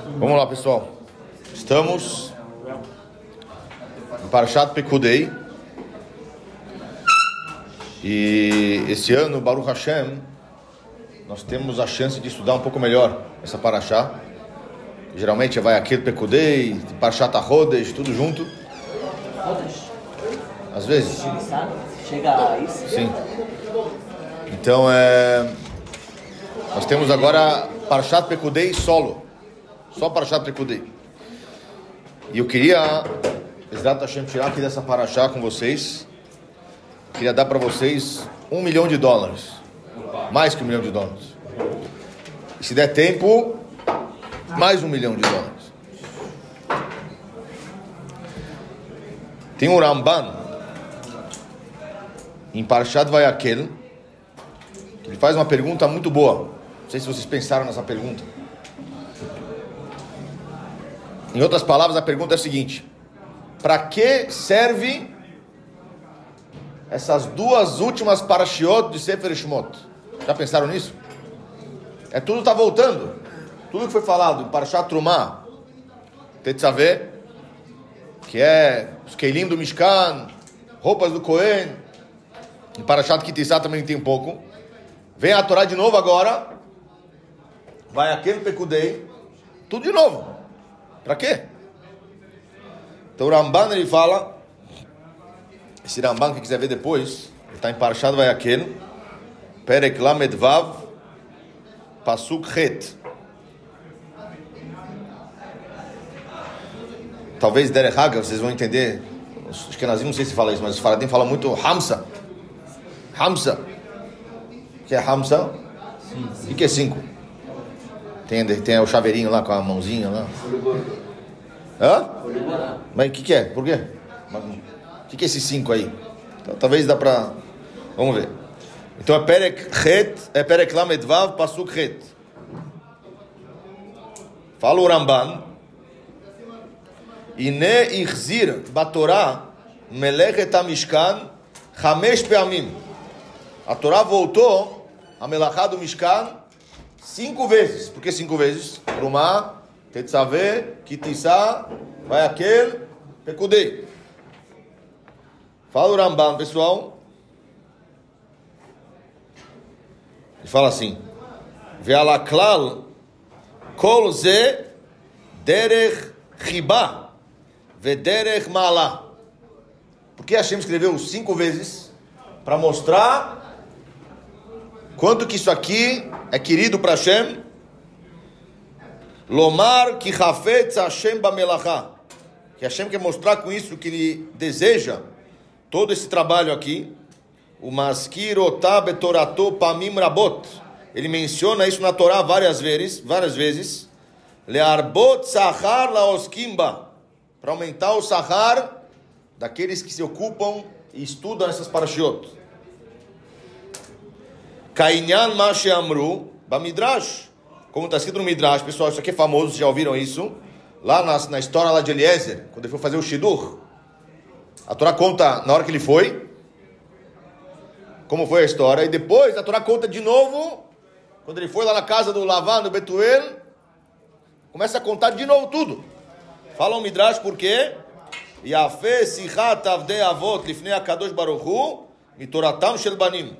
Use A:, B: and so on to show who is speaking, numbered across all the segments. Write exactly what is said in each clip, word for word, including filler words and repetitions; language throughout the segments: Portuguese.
A: Vamos lá, pessoal. Estamos em Parashat Pekudei. E esse ano, Baruch Hashem, nós temos a chance de estudar um pouco melhor essa Parashá. Geralmente vai aquele Pekudei, Parashat HaChodesh, tudo junto. Às vezes.
B: Chega a isso?
A: Sim. Então, é... nós temos agora Parashat Pekudei solo. Só Parashat Pekudei. E eu queria, Ezrat Hashem, tirar aqui dessa Parashá com vocês. Eu queria dar para vocês um milhão de dólares. Mais que um milhão de dólares. E se der tempo, mais um milhão de dólares. Tem um Ramban em Parashat Vayakel. Ele faz uma pergunta muito boa. Não sei se vocês pensaram nessa pergunta. Em outras palavras, a pergunta é a seguinte: para que serve essas duas últimas parashiot de Sefer Shemot? Já pensaram nisso? É tudo está voltando. Tudo que foi falado em Parashat Trumah, Tetzaveh, que é os Keilim do Mishkan, roupas do Cohen, em Parashat Kitissá também tem um pouco. Vem a Torá de novo agora, vai aquele Pekudei, tudo de novo. Para quê? Então o Ramban, ele fala, esse Ramban, quem quiser ver depois, ele está em Parashat Vayakel, Perek Lamed Vav, Pasuk Het. Talvez Derech Haga, vocês vão entender. Os Ashkenazim, não sei se fala isso, mas os Faradim falam muito Hamsa. Hamsa. O que é Hamsa? E o que é cinco? Tem, tem o chaveirinho lá com a mãozinha lá. Hã? Mas o que, que é? Por quê? O que, que é esse cinco aí? Então, talvez dá pra... Vamos ver. Então é Perek Het, é Perek Lamed Vav, Pasuk Het. Fala o Ramban. Ine ichzir batorá melechet hamishkan chamesh peamim. A Torá voltou a melachá do Mishkan cinco vezes. Por que cinco vezes? Trumah, Tetzaveh, Kitissá, Vayakel, Pekudei. Fala o Ramban, pessoal. Ele fala assim: Ve'alaklal kol ze derech chibah ve'derech ma'alah. Por que Hashem escreveu cinco vezes? Para mostrar quanto que isso aqui é querido para Hashem. Lomar ki chafetz Hashem b'melachá. Que Hashem quer mostrar com isso que ele deseja todo esse trabalho aqui. O maskir otá betorato pamim rabot. Ele menciona isso na Torá várias vezes, várias vezes. Learbot sahar laoskimba. Para aumentar o sahar daqueles que se ocupam e estudam essas parashiot. Kainyan Mashe Amru Bamidrash, como está escrito no Midrash, pessoal, isso aqui é famoso, vocês já ouviram isso? Lá na, na história lá de Eliezer, quando ele foi fazer o Shidur, a Torá conta na hora que ele foi, como foi a história, e depois a Torá conta de novo, quando ele foi lá na casa do Lavan, do Betuel, começa a contar de novo tudo. Fala o Midrash por quê? Yafeh Sichat Avdei Avot Lifnei HaKadosh Baruch Hu Mitoratam Shel Banim.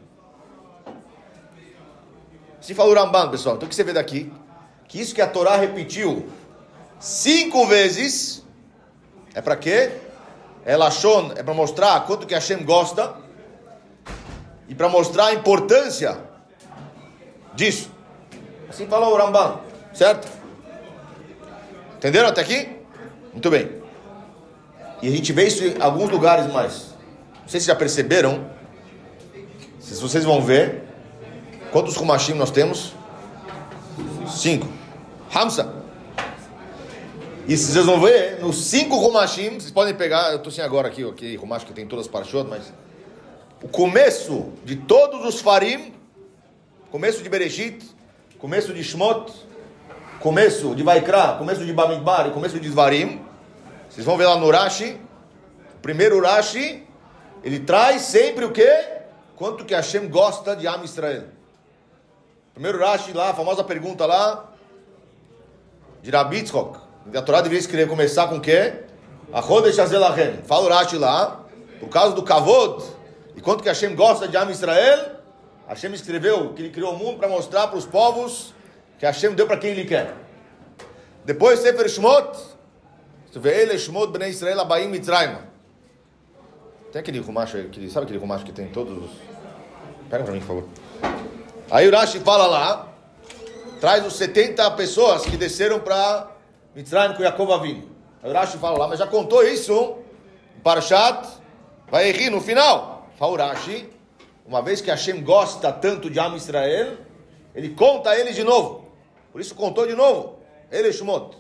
A: Se falou o Ramban, pessoal, então o que você vê daqui? Que isso que a Torá repetiu cinco vezes, é para quê? É Lashon, é para mostrar quanto que Hashem gosta e para mostrar a importância disso. Assim falou o Ramban, certo? Entenderam até aqui? Muito bem. E a gente vê isso em alguns lugares mais. Não sei se já perceberam, se vocês vão ver. Quantos Humashim nós temos? Cinco. Hamsa. E se vocês vão ver, nos cinco Humashim, vocês podem pegar, eu estou sem agora aqui, aqui Humash que tem todas as parashot, mas o começo de todos os Farim, começo de Bereshit, começo de Shmot, começo de Vaikra, começo de Bamidbar e começo de Dvarim, vocês vão ver lá no Rashi, o primeiro Rashi, ele traz sempre o quê? Quanto que Hashem gosta de Am Israel. Primeiro Rashi lá, a famosa pergunta lá, de Rabi Yitzchok. A Torá deveria escrever, começar com o quê? A Chodesh Azelachem. Fala o Rashi lá, por causa do Kavod, e quanto que Hashem gosta de Am Israel, Hashem escreveu que ele criou o mundo para mostrar para os povos que Hashem deu para quem ele quer. Depois, Sefer Shmot, você vê ele, Shmot, Bnei Israel, Abaim, Mitzrayim. Tem aquele rumacho, aquele, sabe aquele rumacho que tem todos os... Pega para mim, por favor. Aí o Rashi fala lá, traz os setenta pessoas que desceram para Mitzrayim com Yaakov Avinu. Aí o Rashi fala lá, mas já contou isso, Parashat, vai rir no final. Fala o Rashi, uma vez que Hashem gosta tanto de Am Israel, ele conta ele de novo. Por isso contou de novo. Ele é Shmot.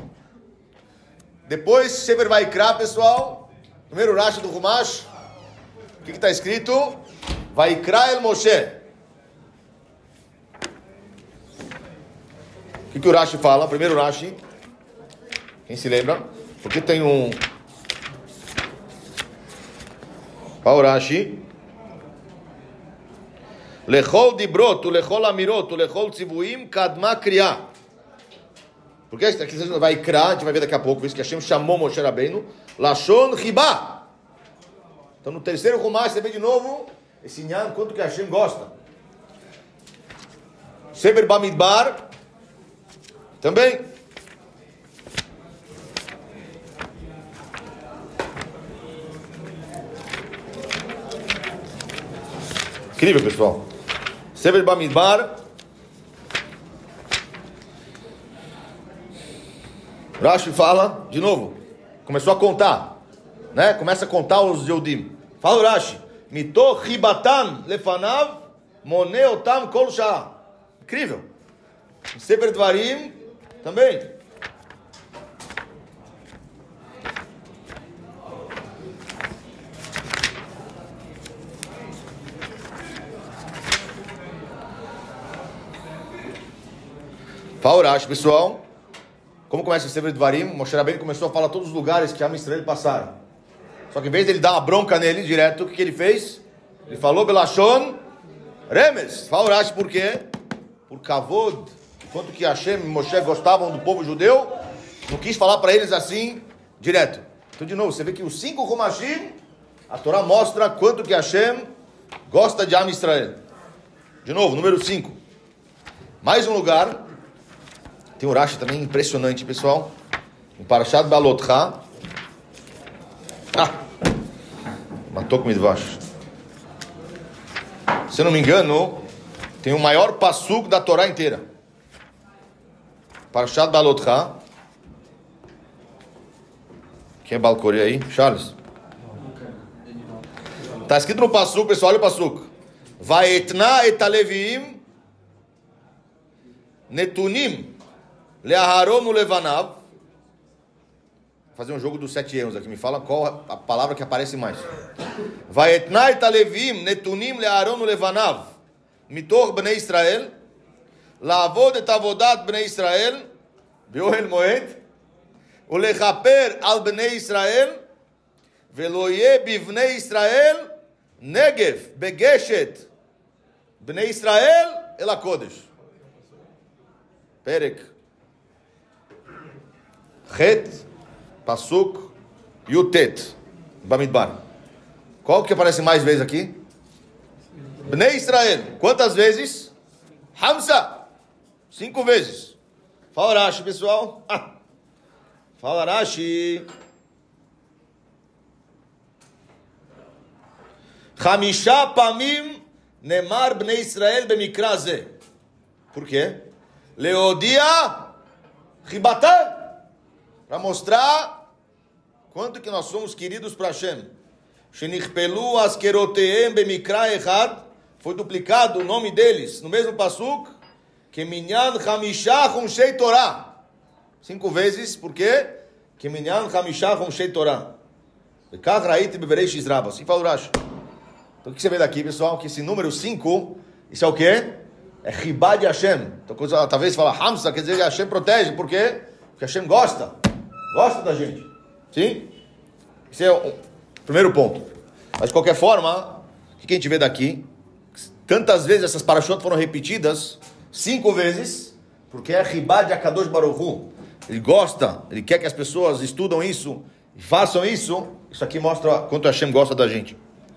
A: Depois, Sefer Vaikra, pessoal. Primeiro Rashi do Rumash. O que está escrito? Vaikra el Moshe. O que, que o Rashi fala? Primeiro Rashi. Quem se lembra? Porque tem um... Fala o Rashi. Lechol dibrot, lechol amirot, lechol tzivuim, kadma kriya. Porque aqui vai criar, a gente vai ver daqui a pouco isso que Hashem chamou Moshe Rabbeinu, Lashon Riba. Então no terceiro Rumash você vê de novo esse nhan, quanto que Hashem gosta. Sefer Bamidbar também. Incrível, pessoal. Sefer Bamidbar. Rashi fala, de novo, começou a contar, né? Começa a contar os Yehudim. Fala o Rashi, Mitoch Ribatan Lefanav Moneotam Kol Shah. Incrível. Sefer Dvarim também. Fala o Rashi, pessoal. Como começa o Sefer Dvarim, Moshe Rabbeinu começou a falar todos os lugares que Am Israel passaram. Só que em vez de ele dar uma bronca nele direto, o que, que ele fez? Ele falou Belashon Remes. Fala o Rashi por quê? Por Kavod. Quanto que Hashem e Moshe gostavam do povo judeu, não quis falar para eles assim, direto. Então de novo, você vê que os cinco Rumashim, a Torá mostra quanto que Hashem gosta de Am Israel. De novo, número cinco. Mais um lugar... Tem um Rashi também impressionante, pessoal. Em Parashat Balotcha. Ah! Matou com Midvash. Se eu não me engano, tem o maior passuco da Torá inteira. Parashat Balotcha. Quem é Balcori aí? Charles? Está escrito no passuco, pessoal, olha o passuco. Vaetna et aleviim netunim Leaharon no Levanav. Vou fazer um jogo dos sete erros aqui. Me fala qual a palavra que aparece mais. Vaetnai talevim netunim leaharon no Levanav. Mitor bnei Israel. Lavod et avodat bnei Israel. Beohel moed. Ulechaper al bnei Israel. Veloye bivnei Israel. Negev begeshet. Bnei Israel el HaKodesh. Perek. Het, Pasuk, Yutet, Bamidbar. Qual que aparece mais vezes aqui? Bnei Israel. Quantas vezes? Hamza. Cinco vezes. Fala Rashi, pessoal. Ah. Fala Rashi. Chamisha pamim nemar Bnei Israel bemikra ze. Por quê? Leodia Ribatan. Para mostrar quanto que nós somos queridos para Hashem. Shenichpelu askeroteem bemikra echad. Foi duplicado o nome deles no mesmo pasuk. Keminyan chamisha chumshei Torah. Cinco vezes, por quê? Keminyan chamisha chumshei Torah. Bekach raiti bebereish Israel. Assim fala o Rashi. Então o que você vê daqui, pessoal? Que esse número cinco, isso é o quê? É Ribá de Hashem. Então, coisa, talvez fala Hamza, quer dizer que Hashem protege. Por quê? Porque Hashem gosta. Gosta da gente. Sim? Esse é o primeiro ponto. Mas de qualquer forma, o que a gente vê daqui? Tantas vezes essas parashot foram repetidas, cinco vezes, porque é Ribá de Akadosh Baruch Hu. ele gosta, ele quer que as pessoas estudam isso, e façam isso, isso aqui mostra quanto Hashem gosta da gente.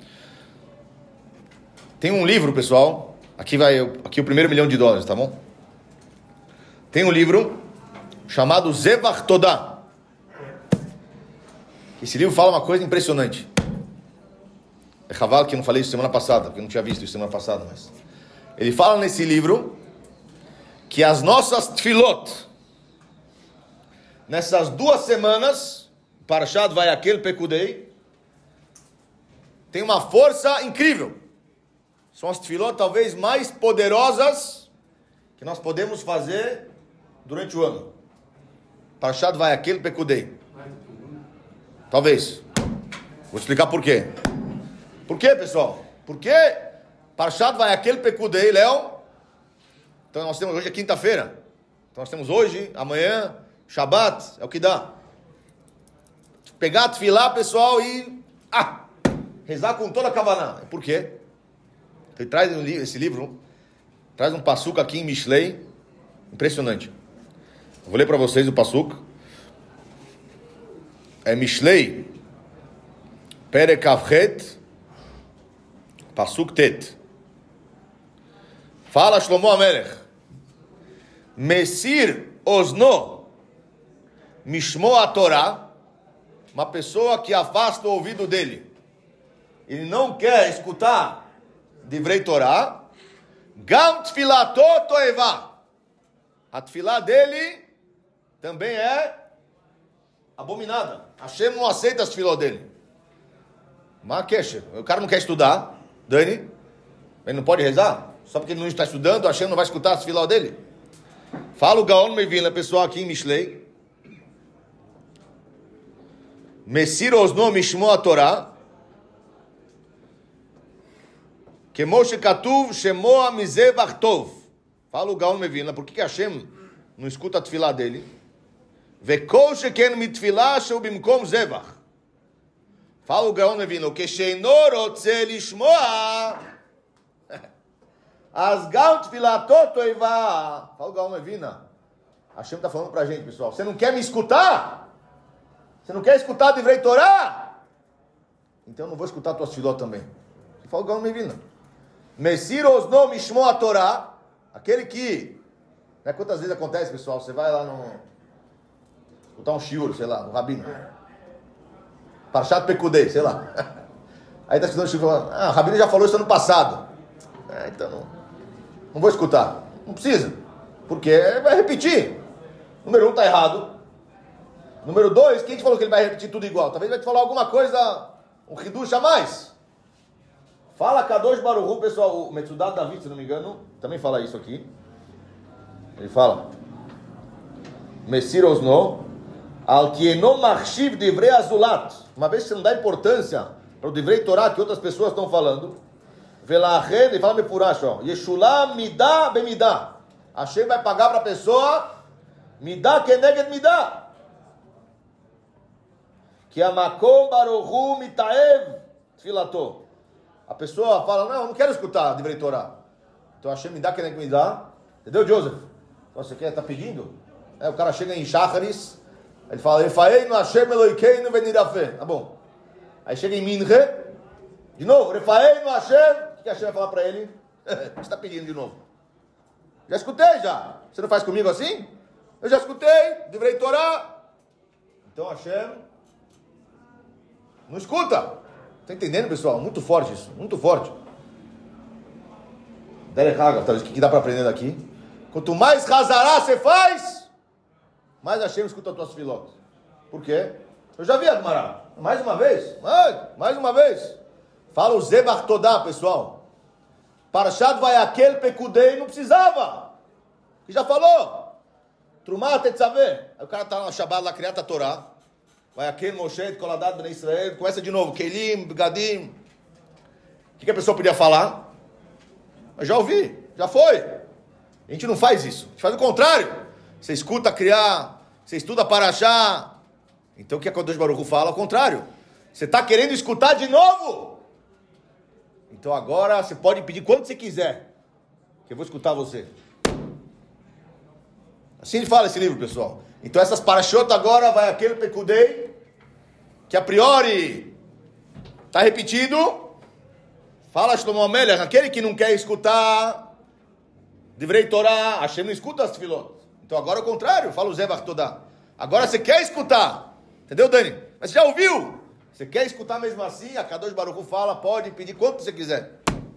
A: Tem um livro, pessoal, aqui vai aqui o primeiro milhão de dólares, tá bom? Tem um livro chamado Zevach Todah. Esse livro fala uma coisa impressionante. É cavalo que eu não falei isso semana passada, porque eu não tinha visto isso semana passada, mas... Ele fala nesse livro que as nossas tfilot, nessas duas semanas, Parashat Vayakhel Pekudei, tem uma força incrível. São as tfilot talvez mais poderosas que nós podemos fazer durante o ano. Parashat Vayakhel Pekudei. Talvez. Vou explicar por quê. Por quê, pessoal? Por quê? Parashat Vayakhel Pekudei, Léo. Então nós temos hoje é quinta-feira. Então nós temos hoje, amanhã, Shabbat, é o que dá. Pegar, tefilá, pessoal, e ah, rezar com toda a kavaná. Por quê? Ele traz esse livro, traz um passuca aqui em Mishlei, impressionante. Eu vou ler para vocês o passuca. É Mishlei, Perek Avchet, pasuk Tet. Fala Shlomo Amelech, Mesir Osno, Mishmo a Torá, uma pessoa que afasta o ouvido dele, ele não quer escutar Divrei Torá, Gam Tfilato Toevá, a tefilá dele também é abominada. Hashem não aceita as tefiló dele. Mas o cara não quer estudar, Dani, ele não pode rezar? Só porque ele não está estudando, Hashem não vai escutar as tefiló dele? Fala o Gaon Mevila, pessoal, aqui em Mishlei. Mesir Osno Mishmo a Torá, Kemo Shekatuv Shemoa Mizevach Tov. Fala o Gaon Mevila, por que que Hashem não escuta a tefilá dele? Vekol Sheken mitfilá sheu bimkom zevach. Fala o Gaon Mevila, que sheino rotze lishmoa as Gaon tfilatot toivá. Fala o Gaon Mevila, Hashem está falando pra gente, pessoal, você não quer me escutar? Você não quer escutar a Divrei Torá? Então eu não vou escutar a tua tefiló também. Fala o Gaon Mevila, Mesir Osno Mishmo a Torá, aquele que, né, quantas vezes acontece, pessoal, você vai lá no, escutar um shiur, sei lá, um rabino, Parashat Pekudei, sei lá, aí está escutando o shiur falando, ah, o rabino já falou isso ano passado, é, então não, não vou escutar, não precisa, porque vai repetir. Número um está errado. Número dois, quem te falou que ele vai repetir tudo igual? Talvez vai te falar alguma coisa, um hidush a mais. Fala Kadosh Baruch Hu, pessoal, o Metzudat David, se não me engano, também fala isso aqui. Ele fala, Mesir Osno, Al Kieno Marshiv Divrei Azulat. Uma vez que você não dá importância para o Divrei Torá que outras pessoas estão falando, Velachen, ele fala Mefurash, ó, Yeshulam Midá Bemidá. Hashem vai pagar para a pessoa Midá Keneged Midá. Que a Makom Baruch Hu Mitaev Tfilato. A pessoa fala, não, eu não quero escutar Divrei Torá. Então Hashem me dá, que nem me dá. Entendeu, Joseph? Então, você quer, tá pedindo? É, o cara chega em Shacharis, ele fala, Refaeinu Hashem Eloikeinu Venirafé. Tá bom. Aí chega em Minche, de novo, Refaeinu Hashem. O que, que Hashem vai falar para ele? Você está pedindo de novo. Já escutei, já. Você não faz comigo assim? Eu já escutei, Divrei Torá. Então Hashem não escuta. Está entendendo, pessoal? Muito forte isso, muito forte. Derek Haga, talvez o que dá para aprender daqui? Quanto mais Hazará você faz, mais Hashem escuta as tuas filotas. Por quê? Eu já vi a Gemara. Mais uma vez, mais, mais uma vez. Fala o Zevach Todah, pessoal. Parashat Vayakhel Pekudei não precisava. Que já falou. Trumá Tetzaveh. Aí o cara está no Shabbat lá, criado a Torá. Vayakhel Moshe, Koladat Ben Israel. Começa de novo. Kelim, Gadim. O que, que a pessoa podia falar? Eu já ouvi, já foi. A gente não faz isso. A gente faz o contrário. Você escuta criar, você estuda Parashá. Então o que a Kadosh Baruch Hu fala? Ao contrário. Você está querendo escutar de novo? Então agora você pode pedir quanto você quiser, que eu vou escutar você. Assim ele fala esse livro, pessoal. Então essas parashot agora vai aquele pekudei, que a priori está repetido. Fala Shlomo Amelech, aquele que não quer escutar Divrei Torah, Hashem não escuta as tefilot. Então agora é o contrário, fala o Zevach Todá. Agora você quer escutar, entendeu, Dani? Mas você já ouviu? Você quer escutar mesmo assim? A Kadosh Baruch Hu fala, pode pedir quanto você quiser.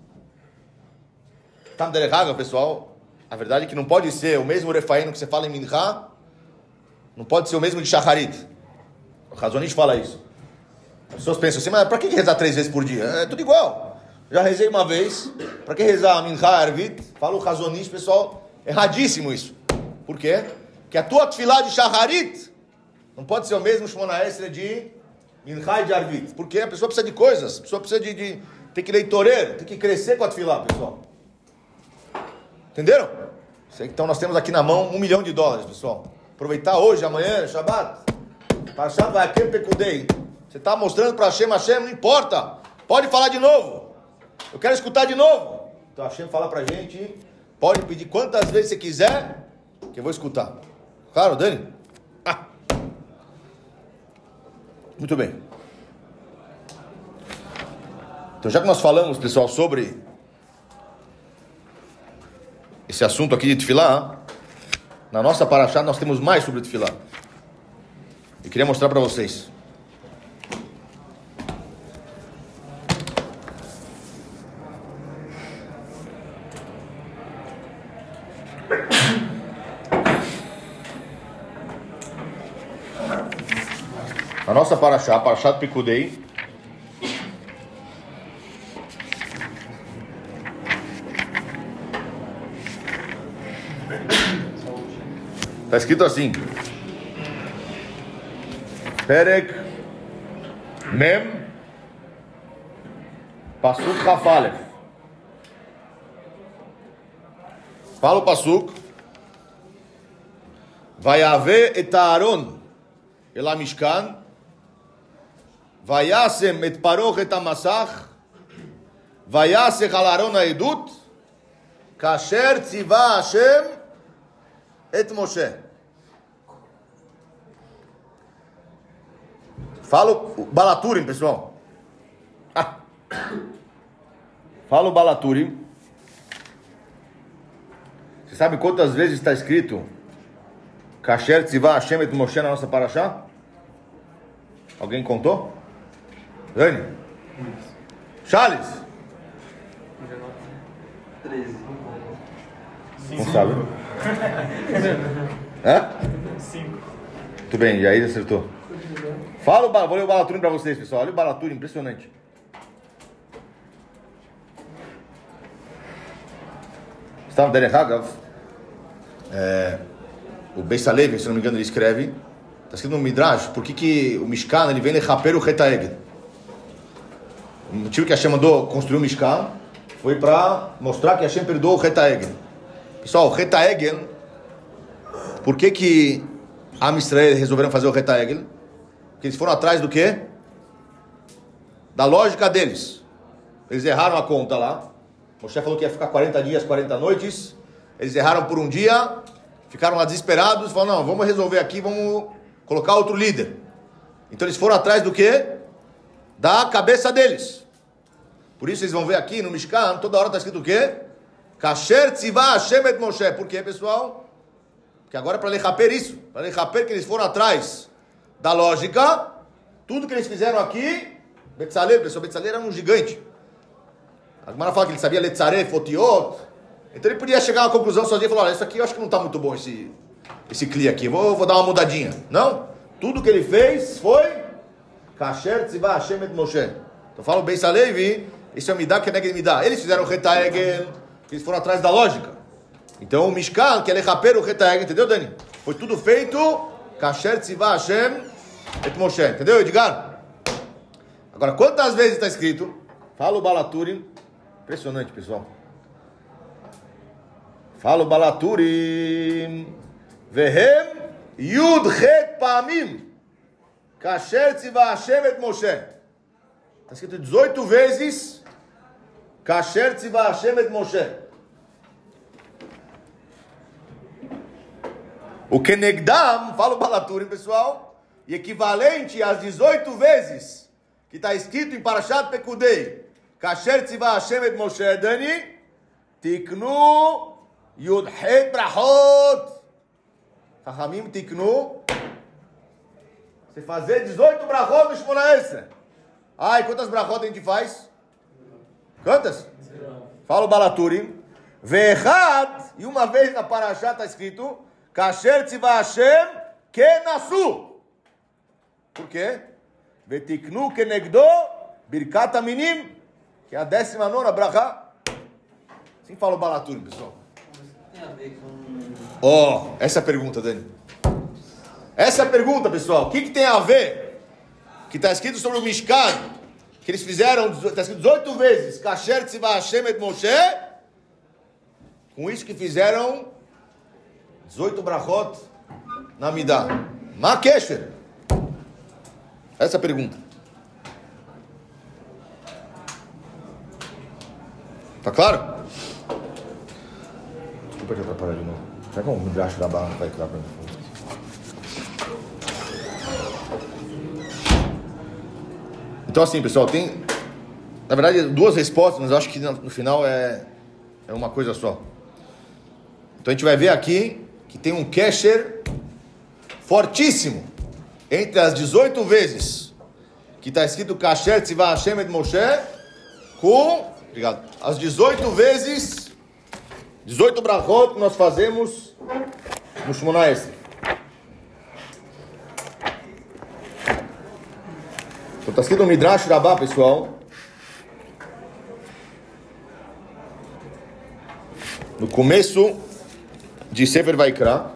A: Tá me pessoal? A verdade é que não pode ser o mesmo refaíno que você fala em Mincha, não pode ser o mesmo de Shacharit. O Razonish fala isso. As pessoas pensam assim, mas para que rezar três vezes por dia? É tudo igual. Já rezei uma vez, para que rezar Mincha, Arvit? Fala o Razonish, pessoal, erradíssimo isso. Por quê? Porque a tua tefilá de Shacharit não pode ser o mesmo Shmona Esrei de Mincha e de Arvit. Porque a pessoa precisa de coisas, a pessoa precisa de... de tem que leitorer, tem que crescer com a tefilá, pessoal. Entenderam? Então nós temos aqui na mão um milhão de dólares, pessoal. Aproveitar hoje, amanhã, Shabbat. Parashat vai aquele pekudei. Você está mostrando para Hashem, Hashem, não importa. Pode falar de novo. Eu quero escutar de novo. Então Hashem fala para a gente, pode pedir quantas vezes você quiser, que eu vou escutar. Claro, Dani? Ah. Muito bem. Então já que nós falamos, pessoal, sobre esse assunto aqui de tefilá, na nossa parashá nós temos mais sobre tefilá. Eu queria mostrar para vocês. A nossa parashá, parashá de Pekudei, está escrito assim: Perek Mem Pasuk Chafalef. Fala o Pasuk. Vai haver et Aaron el Mishkan, Vayasem et Paroch et Amasach, Vayasech al Aaron haedut, Kasher tzivah Hashem et Moshe. Fala o Balaturim, pessoal. Ah. Fala o Balaturim. Você sabe quantas vezes está escrito Kasher tzivah Hashem et Moshe na nossa parashá? Alguém contou? Dani? Charles?
B: treze.
A: Não sabe? Hã?
B: cinco.
A: Muito bem, Jair acertou. Fala o Balaturim, vou ler o Balaturim para vocês, pessoal. Olha o Balaturim, impressionante. Estava Derech Hagav. É, o Beis Halevi, se não me engano, ele escreve. Está escrito no Midrash, por que, que o Mishkan ele vem lechaper o Retaegel? O motivo que Hashem mandou construir o Mishkan foi para mostrar que Hashem perdoou o Retaegel. Pessoal, o Retaegel, por que que Am Israel resolveram fazer o Retaegel? Porque eles foram atrás do quê? Da lógica deles. Eles erraram a conta lá. Moshe falou que ia ficar quarenta dias, quarenta noites. Eles erraram por um dia, ficaram lá desesperados, falaram, não, vamos resolver aqui, vamos colocar outro líder. Então eles foram atrás do quê? Da cabeça deles. Por isso vocês vão ver aqui no Mishkan, toda hora está escrito o quê? Kasher tzivah Hashem et Moshe. Por quê, pessoal? Porque agora é para lechaper isso. Para lechaper que eles foram atrás da lógica. Tudo que eles fizeram aqui, Betzalel, pessoal, Betzalel era um gigante. A Gemara fala que ele sabia Letzaref, Otiot. Então ele podia chegar a uma conclusão sozinho e falar, olha, isso aqui eu acho que não está muito bom, esse, esse cli aqui, vou, vou dar uma mudadinha. Não, tudo que ele fez foi Kasher tzivah Hashem et Moshe. Então fala o Beis Halevi, isso é o Midah que é Midah. Eles fizeram o Retaegel, eles foram atrás da lógica. Então o Mishkan, que é lechaper o Retaegel, entendeu, Dani? Foi tudo feito Kasher tzivah Hashem et Moshe, entendeu, Edgar? Agora, quantas vezes está escrito? Fala o Balaturim. Impressionante, pessoal. Fala o Balaturim. Vehem Yud Het Pamim. Kasher tzivah Hashem et Moshe. Está escrito dezoito vezes. Kasher tzivah Hashem et Moshe. O Kenegdam, fala o Balaturim, pessoal, e equivalente às dezoito vezes que está escrito em Parashat Pekudei, Kasher tzivah Hashem et Moshe Dani, Tiknu Yudhet Brachot. Chachamim Tiknu. Você fazer dezoito brachot no Shmona Esrei. Ai, quantas brachot a gente faz? Quantas? Fala o Balaturim. Ve'echad, e uma vez na Parashá está escrito, Kasher tzivah Hashem kenasu. Por quê? Vetiknu kenegdo birkat aminim, que é a décima nona brachá. Assim fala o Balaturim, pessoal.
B: Tem a ver com...
A: Ó, oh, essa é a pergunta, Dani. Essa é a pergunta, pessoal. O que, que tem a ver? Que está escrito sobre o Mishkan, que eles fizeram, está escrito dezoito vezes, Kasher tzivah Hashem et Moshe, com isso que fizeram dezoito brachot na Midah. Ma kesher? Essa é a pergunta. Tá claro? Desculpa te atrapalhar de novo. Será que um midrash da barra vai entrar pra mim? Então assim, pessoal, tem, na verdade, duas respostas, mas eu acho que no final é, é uma coisa só. Então a gente vai ver aqui que tem um kesher fortíssimo entre as dezoito vezes que está escrito Kasher tzivah Hashem et Moshe com, obrigado, as dezoito vezes, dezoito brachot que nós fazemos no Shmona Esrei. Então está escrito no Midrash Rabbah, pessoal, no começo de Sefer Vaikra,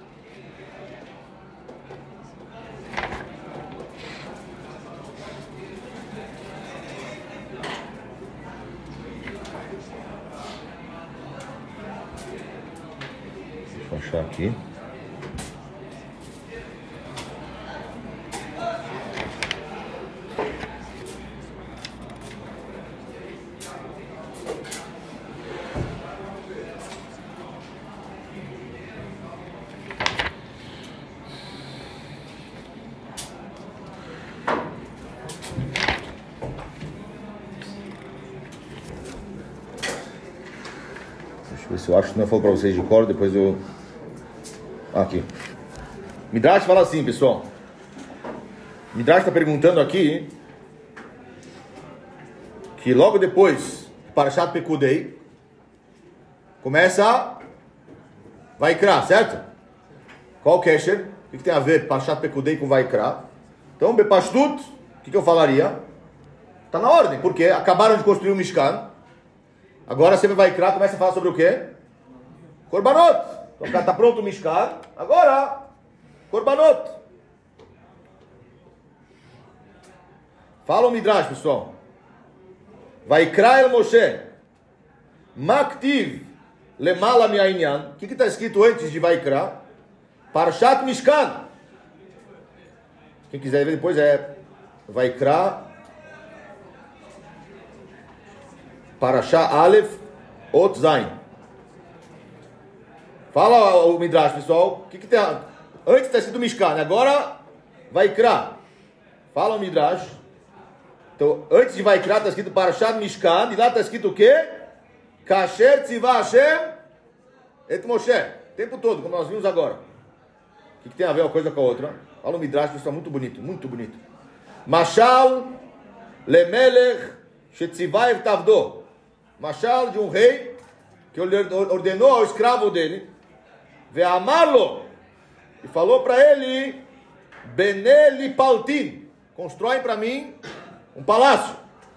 A: deixa eu achar aqui. Eu acho que não eu falo para vocês de cor, depois eu... Aqui. Midrash fala assim, pessoal. Midrash está perguntando aqui que logo depois, Parashat Pekudei, começa Vaikra, certo? Qual o kesher? O que, que tem a ver Parashat Pekudei com Vaikra? Então, Bepashtut, o que, que eu falaria? Está na ordem, porque acabaram de construir o Mishkan. Agora você vai criar, começa a falar sobre o quê? Korbanot. Então está pronto o Mishkan. Agora, Korbanot. Fala o Midrash, pessoal. Vaikra el Moshe. Maktiv lemala mi'ainyan. O que está escrito antes de Vaikra? Parshat Mishkan. Quem quiser ver depois é Vaikra Parashá Aleph Ot Zain. Fala o Midrash, pessoal. O que, que tem? Antes está escrito Mishkan, agora Vaikra. Fala o Midrash. Então, antes de Vaikra está escrito Parashat Mishkan, e lá está escrito o quê? Kasher tzivah Hashem et Moshe. O tempo todo, como nós vimos agora. O que, que tem a ver uma coisa com a outra? Fala o Midrash, pessoal, muito bonito, muito bonito. Mashal lemelech shetzivah evtavdo. Mashal de um rei que ordenou ao escravo dele, ve'amarlo, e falou para ele, bene lipaltin, constrói para mim um palácio.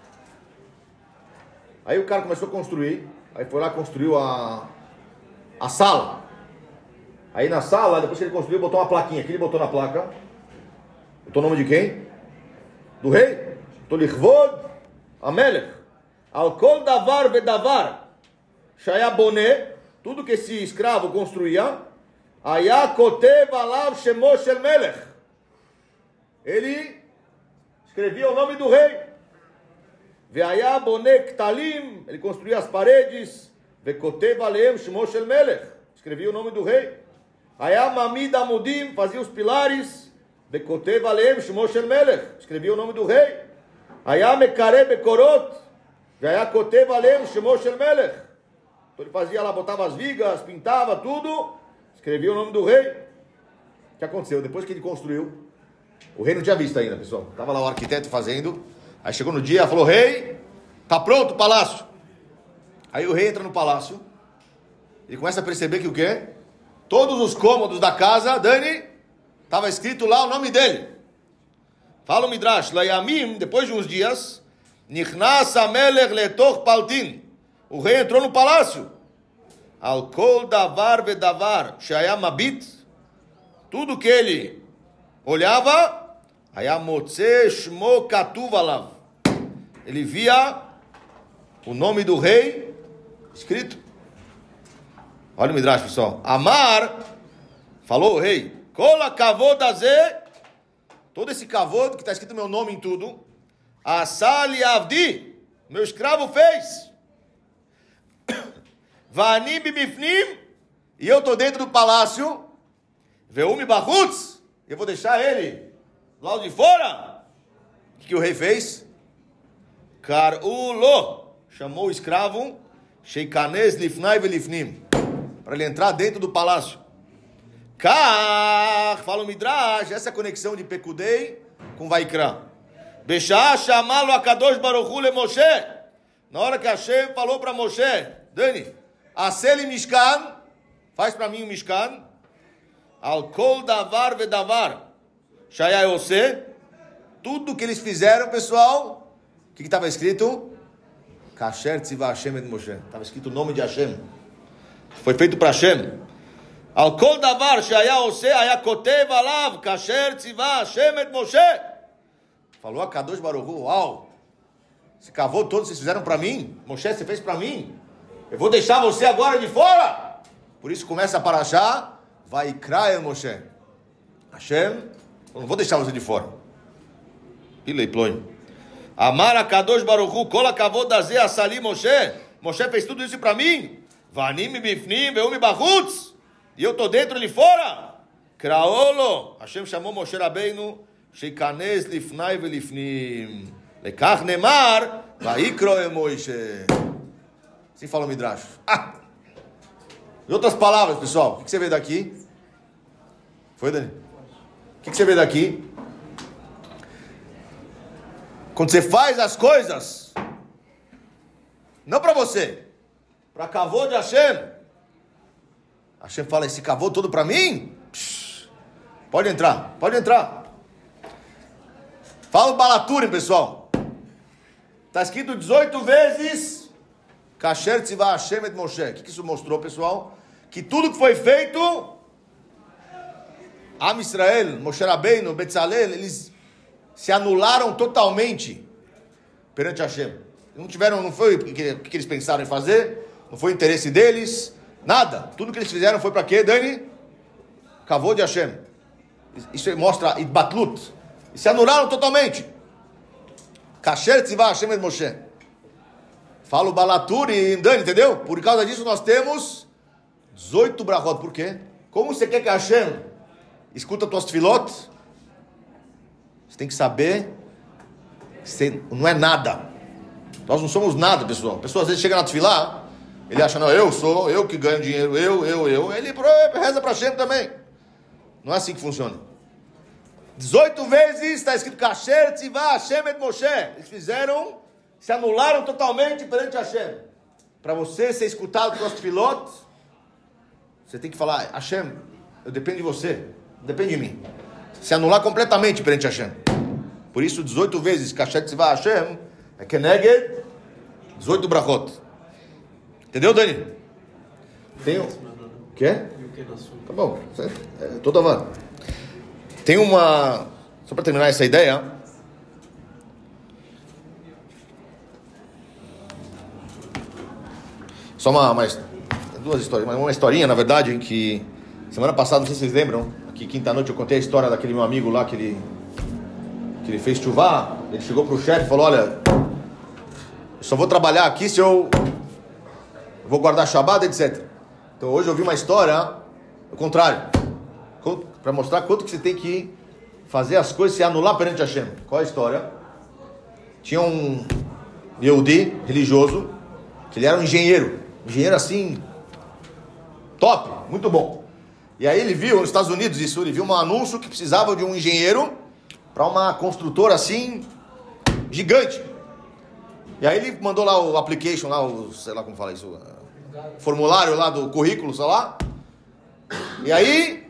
A: Aí o cara começou a construir, aí foi lá e construiu a, a sala. Aí na sala, depois que ele construiu, botou uma plaquinha. Aqui ele botou na placa, botou o nome de quem? Do rei. Botou Lichvod Amelech. Al kol davar vedavar shaya boné, tudo que esse escravo construía, aya kotev alav shemo shel melech, ele escrevia o nome do rei. Veaya boné ktalim, ele construía as paredes, vekotev aleim shemo shel melech, escrevia o nome do rei. Hayam Mamid Amudim, fazia os pilares. Bekotev Aleem, Shmo Shel Melech, escrevia o nome do rei. Hayam Mekare Bekorot, Vayakotev Aleem, Shmo Shel Melech. Então ele fazia lá, botava as vigas, pintava tudo, escrevia o nome do rei. O que aconteceu? Depois que ele construiu, o rei não tinha visto ainda, pessoal. Estava lá o arquiteto fazendo. Aí chegou no dia, falou: rei, tá pronto o palácio. Aí o rei entra no palácio e começa a perceber que o quê? Todos os cômodos da casa, Dani, estava escrito lá o nome dele. Fala o Midrash, Layamim, depois de uns dias, Nichnas Amelech letoch paltin. O rei entrou no palácio. Al kol davar vedavar, shayam mabit. Tudo que ele olhava, hayam motze shmo katuv alav. Ele via o nome do rei escrito. Olha o Midrash, pessoal. Amar, falou o rei, Kol kavod azeh, todo esse kavod que está escrito meu nome em tudo, Asali avdi, meu escravo fez. Vani bibifnim, e eu estou dentro do palácio. Veumi bachutz, eu vou deixar ele lá de fora. O que, que o rei fez? Karulo, chamou o escravo, Sheikanes lifnai velifnim, para ele entrar dentro do palácio. Kar, fala o Midrash, essa é a conexão de Pekudei com Vaikra. Bechá chamá-lo a Kadosh Baruch Hu le Moshe. Na hora que Hashem falou para Moshe, Dani, Aseli Mishkan, faz para mim um Mishkan, Al Kol Davar Vedavar, Shaya Yose, tudo que eles fizeram, pessoal, o que estava escrito? Kasher Tziva Hashem et Moshe. Estava escrito o nome de Hashem. Foi feito para Hashem. Al Kol Davar Shaya Yose, Aya Kotev Alav, Kasher Tziva Hashem et Moshe. Falou a Kadosh Baruch Hu, uau, esse cavou todo vocês fizeram para mim, Moshe, você fez para mim, eu vou deixar você agora de fora. Por isso começa a parashá, vai Krael Moshe. Hashem, eu não vou deixar você de fora. Pilei ploi. Amar a Kadosh Baruch Hu, Kol HaKavod Azeh Asali Moshe. Moshe fez tudo isso para mim. Vanim bifnim veumi bachutz. E eu estou dentro ali fora. Kraolo. Hashem chamou Moshe Rabbeinu. Sheikanes lifnai velifnim. Lekach nemar. Vaikro Moshe. Assim fala o Midrash. Ah! Em outras palavras, pessoal, o que você vê daqui? Foi, Dani? O que você vê daqui? Quando você faz as coisas, não para você, para Kavod de Hashem. Hashem fala, esse Kavod todo para mim? Psh, pode entrar, pode entrar. Fala o Balaturim, pessoal. Está escrito dezoito vezes Kasher Tzivah Hashem et Moshe. O que isso mostrou, pessoal? Que tudo que foi feito, Am Israel, Moshe Rabbeinu, Betzalel, eles se anularam totalmente perante Hashem. Não tiveram, não foi o que, que, que eles pensaram em fazer, não foi o interesse deles, nada. Tudo que eles fizeram foi para quê, Dani? Kavod de Hashem. Isso mostra Idbatlut. Se anularam totalmente. Kasher Tzivah Hashem et Moshe. Fala o Balaturi, Dani, entendeu? Por causa disso nós temos dezoito brachot. Por quê? Como você quer que Hashem escuta tuas tefilot? Você tem que saber que você não é nada. Nós não somos nada, pessoal. A pessoa às vezes chega na tefilá, ele acha, não, eu sou, eu que ganho dinheiro, eu, eu, eu. Ele reza para Hashem também. Não é assim que funciona. dezoito vezes está escrito Kasher Tzivah Hashem et Moshe. Eles fizeram, se anularam totalmente perante Hashem. Para você ser escutado pelos tefilot, você tem que falar, Hashem, eu dependo de você, não depende de mim. Se anular completamente perante Hashem. Por isso, dezoito vezes Kasher Tzivah Hashem é Keneged dezoito brachot. Entendeu, Dani? Tem um... Quê? Tá bom, é toda vara. Tem uma... Só para terminar essa ideia. Só uma... uma duas histórias. Uma historinha, na verdade, em que... Semana passada, não sei se vocês lembram, aqui quinta-noite eu contei a história daquele meu amigo lá que ele... Que ele fez chuvá. Ele chegou pro chefe e falou, olha... Eu só vou trabalhar aqui se eu... eu vou guardar Shabbat, etcétera. Então hoje eu vi uma história... Ao contrário. para mostrar quanto que você tem que fazer as coisas se anular perante Hashem. Qual é a história? Tinha um Yehudi religioso, que ele era um engenheiro, engenheiro assim, top, muito bom. E aí ele viu, nos Estados Unidos isso, ele viu um anúncio que precisava de um engenheiro para uma construtora assim, gigante. E aí ele mandou lá o application, lá o, sei lá como fala isso, o formulário lá do currículo, sei lá. E aí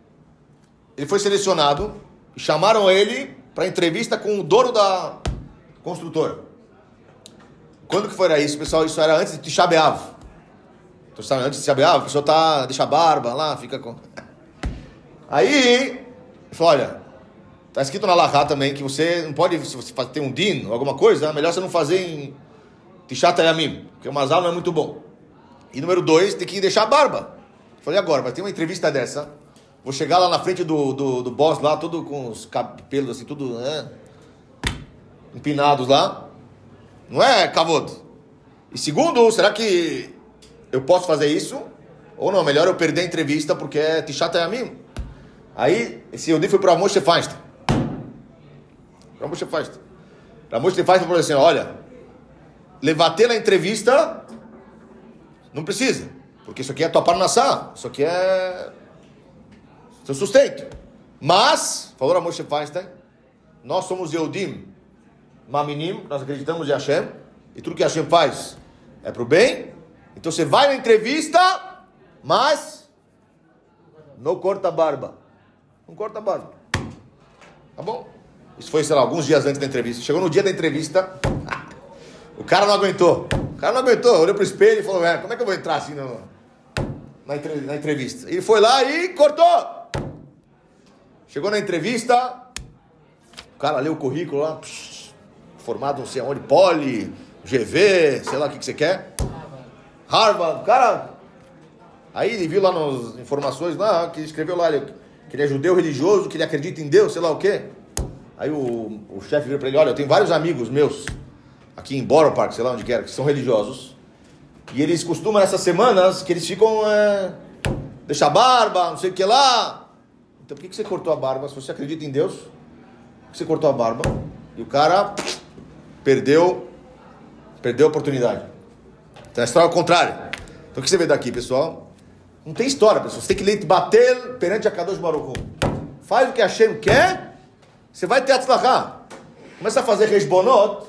A: ele foi selecionado e chamaram ele para entrevista com o dono da construtora. Quando que foi isso, pessoal? Isso era antes de Tisha B'Av. Então, sabe, antes de Tisha B'Av, a pessoa tá, deixa a barba lá, fica com... Aí, ele falou, olha, tá escrito na Lahá também que você não pode, se você tem um din ou alguma coisa, é melhor você não fazer em Tisha Yamim, porque o mazal não é muito bom. E número dois, tem que deixar a barba. Eu falei, agora, vai ter uma entrevista dessa, vou chegar lá na frente do, do, do boss lá, todo com os cabelos assim, tudo, né, empinados lá. Não é, Kavod? E segundo, será que eu posso fazer isso? Ou não, melhor eu perder a entrevista porque é Tisha Yamim. Aí, esse Yehudi foi para Moshe Feinstein. Para Moshe Feinstein. Para Moshe Feinstein falou assim, olha, levater na entrevista não precisa. Porque isso aqui é tua parnassá. Isso aqui é seu sustento. Mas, falou a Moshe Feinstein, nós somos Yehudim, Maminim, nós acreditamos em Hashem, e tudo que Hashem faz é pro bem. Então você vai na entrevista, mas não corta a barba. Não corta a barba. Tá bom? Isso foi, sei lá, alguns dias antes da entrevista. Chegou no dia da entrevista, o cara não aguentou. O cara não aguentou, olhou pro espelho e falou, é, como é que eu vou entrar assim no, na, entre, na entrevista? Ele foi lá e cortou. Chegou na entrevista, o cara leu o currículo lá, psh, formado não sei aonde, Poli, G V, sei lá o que, que você quer. Harvard, o cara... Aí ele viu lá nas informações, lá, que ele escreveu lá, ele, que ele é judeu religioso, que ele acredita em Deus, sei lá o quê. Aí o, o chefe virou para ele, olha, eu tenho vários amigos meus, aqui em Borough Park, sei lá onde quer, que são religiosos. E eles costumam, nessas semanas, que eles ficam... É, deixa a barba, não sei o que lá. Então por que, que você cortou a barba? Se você acredita em Deus, por que você cortou a barba? E o cara... Perdeu, perdeu a oportunidade. Então a história é ao contrário. Então o que você vê daqui, pessoal? Não tem história, pessoal. Você tem que bater perante a Kadosh Baruch Hu. Faz o que Hashem quer, você vai ter atzlachá. Começa a fazer resbonot,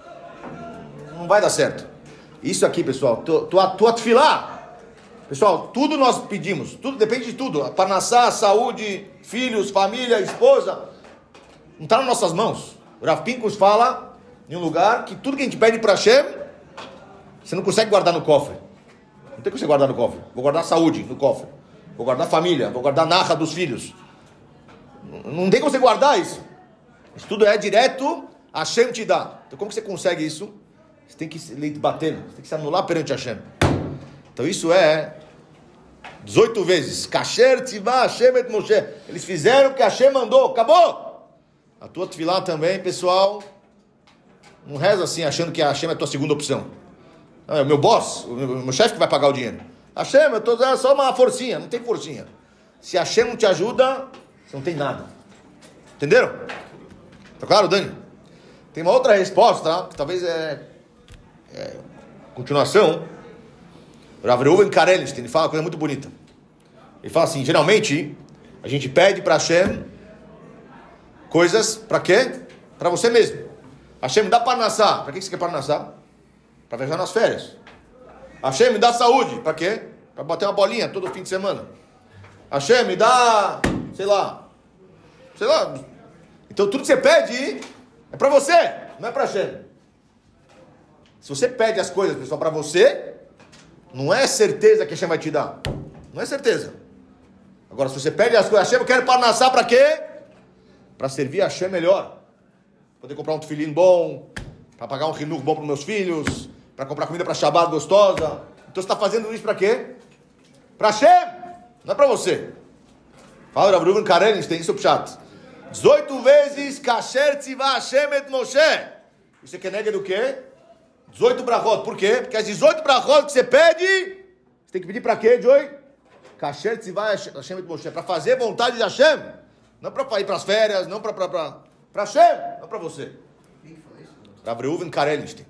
A: não vai dar certo. Isso aqui, pessoal, tua, tua tefilá. Pessoal, tudo nós pedimos, tudo depende de tudo. Parnassá, saúde, filhos, família, esposa. Não está nas nossas mãos. O Rav Pinkus fala... em um lugar que tudo que a gente pede para Hashem, você não consegue guardar no cofre. Não tem como você guardar no cofre. Vou guardar saúde no cofre. Vou guardar família. Vou guardar narra dos filhos. Não tem como você guardar isso. Isso tudo é direto, Hashem te dá. Então como que você consegue isso? Você tem que se bater, você tem que se anular perante Hashem. Então isso é dezoito vezes. Kasher tzivah Hashem et Moshe. Eles fizeram o que Hashem mandou. Acabou. A tua tefilá também, pessoal... Não reza assim, achando que a Hashem é a tua segunda opção. Não, é o meu boss, o meu, meu chefe que vai pagar o dinheiro. Hashem, eu estou dando só uma forcinha, não tem forcinha. Se a Hashem não te ajuda, você não tem nada. Entenderam? Tá claro, Dani? Tem uma outra resposta, que talvez é, é continuação. O Rav Reuven Karelstein, ele fala uma coisa muito bonita. Ele fala assim, geralmente, a gente pede para Hashem coisas, para quê? Para você mesmo. Hashem, me dá parnassá. Para que você quer parnassá? Para viajar nas férias. Hashem, me dá saúde. Para quê? Para bater uma bolinha todo fim de semana. Hashem, me dá, sei lá, sei lá. Então tudo que você pede é para você, não é para Hashem. Se você pede as coisas, pessoal, para você, não é certeza que Hashem vai te dar. Não é certeza. Agora, se você pede as coisas, Hashem, eu quero parnassá para quê? Para servir a Hashem melhor. Poder comprar um tefilim bom, para pagar um rinur bom para os meus filhos, para comprar comida para Shabbat gostosa. Então você está fazendo isso para quê? Para Hashem, não é para você. Fala, Rav Reuven Karelstein, tem isso no chat. dezoito vezes, Kasher tzivah Hashem et Moshe. Isso aqui é nega do quê? dezoito brachot. Por quê? Porque as dezoito brachot que você pede, você tem que pedir para quê, Joey? Kasher tzivai Hashem et Moshe. Para fazer vontade de Hashem. Não para ir para as férias, não para para Hashem, não para você. Rav Reuven Karelstein.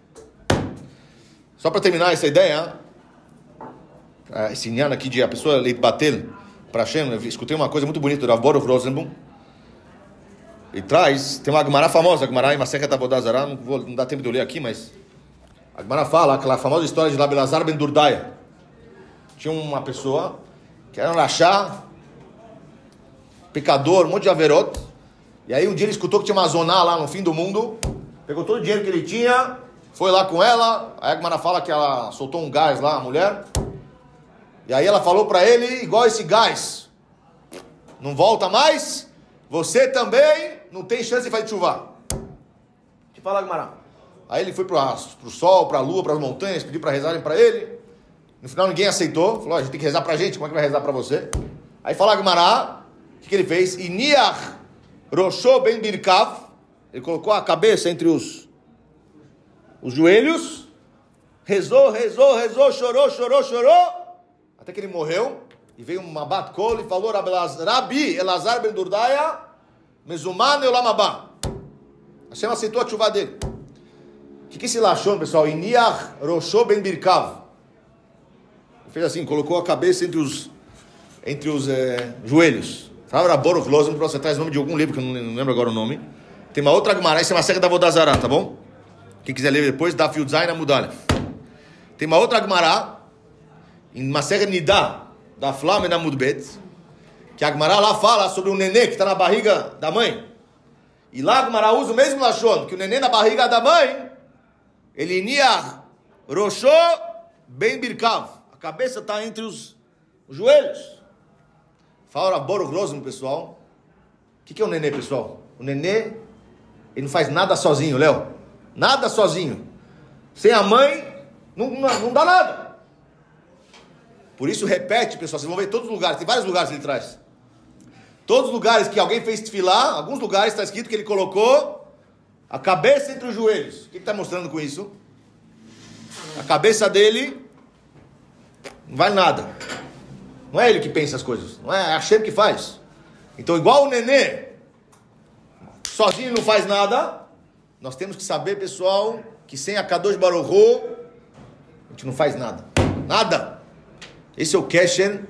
A: Só para terminar essa ideia, esse inyan aqui de a pessoa leit bater para Hashem, eu escutei uma coisa muito bonita do Rav Baruch Rosenblum. Ele traz, tem uma Gemara famosa, a Gemara em Masechet Avodah Zarah, não, vou, não dá tempo de eu ler aqui, mas a Gemara fala aquela famosa história de Rabi Elazar ben Durdaya. Tinha uma pessoa que era um rachá, pecador, um monte de averot, e aí um dia ele escutou que tinha uma zoná lá no fim do mundo, pegou todo o dinheiro que ele tinha, foi lá com ela, aí a Gemara fala que ela soltou um gás lá, a mulher, e aí ela falou para ele, igual esse gás, não volta mais, você também não tem chance de fazer chuva. Deixa eu falar, Gemara. Aí ele foi para o sol, para a lua, para as montanhas, pediu para rezarem para ele, no final ninguém aceitou, falou, a gente tem que rezar para a gente, como é que vai rezar para você? Aí fala, Gemara, o que, que ele fez? Iniach Rosho ben Birkav, ele colocou a cabeça entre os, os joelhos, rezou, rezou, rezou, chorou, chorou, chorou, até que ele morreu, e veio uma bat-kol e falou, Rabi Elazar ben Durdaya, Mezuman Eolam Haba. Hashem aceitou a chuva dele. O que, que esse lachon, pessoal? Iniach Rosho ben Birkav. Ele fez assim, colocou a cabeça entre os, entre os é, joelhos. Fala Baruch Rosenblum, você traz o nome de algum livro, que eu não lembro agora o nome. Tem uma outra Gemara, essa é uma série da Avodah Zarah, tá bom? Quem quiser ler depois, Daf Yud Zayin Amud Aleph. Tem uma outra Gemara, em Masechet Nidá, da Flama na Amud Bet, que a Gemara lá fala sobre um nenê que está na barriga da mãe. E lá a Gemara usa o mesmo lachon, que o nenê na barriga da mãe, ele niach Rosho ben Birkav. A cabeça está entre os, os joelhos. Fala Baruch Rosenblum, pessoal. O que, que é o nenê, pessoal? O nenê, ele não faz nada sozinho, Léo. Nada sozinho. Sem a mãe, não, não, não dá nada. Por isso, repete, pessoal. Vocês vão ver todos os lugares. Tem vários lugares que ele traz. Todos os lugares que alguém fez tefilá, alguns lugares está escrito que ele colocou a cabeça entre os joelhos. O que está mostrando com isso? A cabeça dele não vale nada. Não é ele que pensa as coisas. Não é, é Hashem que faz. Então, igual o nenê, sozinho não faz nada, nós temos que saber, pessoal, que sem a Kadosh Baruch Hu, a gente não faz nada. Nada. Esse é o Keshen,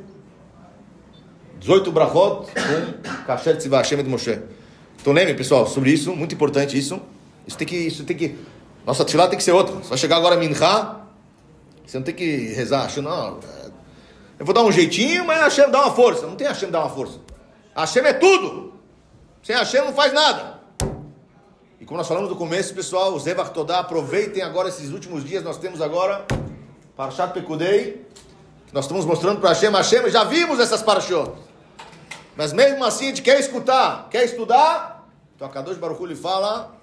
A: dezoito brachot, com Kasher Tzivah Hashem et Moshe. Então lembrem, pessoal, sobre isso, muito importante isso. Isso tem que, isso tem que, nossa tefilá tem que ser outra. Você vai chegar agora a Minchá, você não tem que rezar, Hashem, não, eu vou dar um jeitinho, mas Hashem dá uma força. Não tem Hashem dar uma força. Hashem é tudo. Sem Hashem não faz nada. E como nós falamos no começo, pessoal, os Zevach Todá, aproveitem agora esses últimos dias, nós temos agora Parashat Pekudei, que nós estamos mostrando para Hashem, Hashem, já vimos essas parashot. Mas mesmo assim a gente quer escutar, quer estudar, então a Kadosh Baruch Hu lhe fala,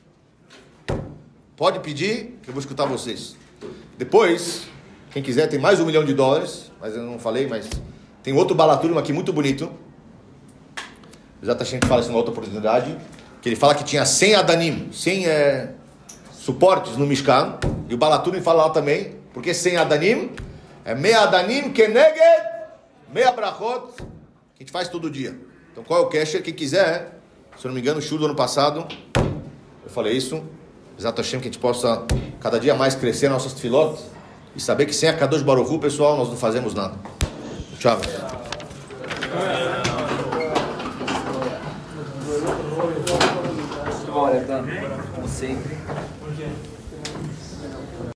A: pode pedir, que eu vou escutar vocês. Depois, quem quiser, tem mais um milhão de dólares, mas eu não falei, mas tem outro Balaturim aqui muito bonito. O Zat Hashem fala isso numa outra oportunidade, que ele fala que tinha cem Adanim, cem é, suportes no Mishkan, e o Balaturim fala lá também, porque cem Adanim é meia Adanim keneged, meia brachot, que a gente faz todo dia. Então qual é o Kesher? Quem quiser, se eu não me engano, o Shur do ano passado, eu falei isso, Zat Hashem, que a gente possa cada dia mais crescer nas nossas tefilot, e saber que sem a Kadosh Baruch Hu, pessoal, nós não fazemos nada. Tchau.
B: Olha, tá? Como sempre.